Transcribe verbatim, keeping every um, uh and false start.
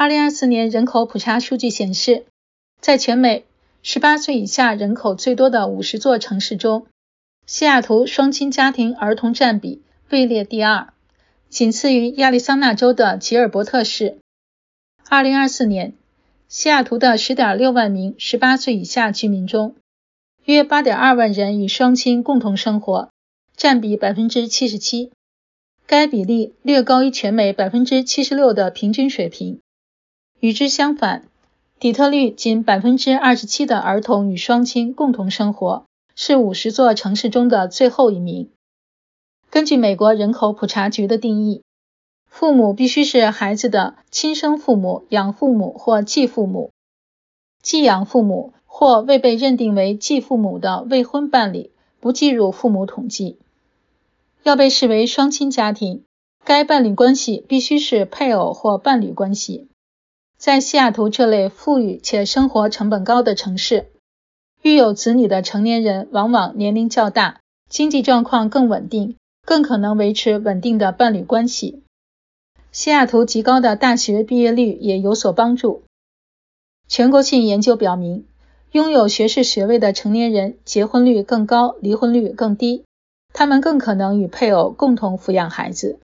二零二四年人口普查数据显示，在全美十八岁以下人口最多的五十座城市中，西雅图双亲家庭儿童占比位列第二，仅次于亚利桑那州的吉尔伯特市。二零二四年，西雅图的 十点六万名十八岁以下居民中，约 八点二万人与双亲共同生活，占比 百分之七十七， 该比例略高于全美 百分之七十六 的平均水平。与之相反，底特律仅 百分之二十七 的儿童与双亲共同生活，是五十座城市中的最后一名。根据美国人口普查局的定义，父母必须是孩子的亲生父母、养父母或继父母。继养父母或未被认定为继父母的未婚伴侣不计入父母统计。要被视为双亲家庭，该伴侣关系必须是配偶或伴侣关系。在西雅图这类富裕且生活成本高的城市，育有子女的成年人往往年龄较大，经济状况更稳定，更可能维持稳定的伴侣关系。西雅图极高的大学毕业率也有所帮助。全国性研究表明，拥有学士学位的成年人结婚率更高，离婚率更低，他们更可能与配偶共同抚养孩子。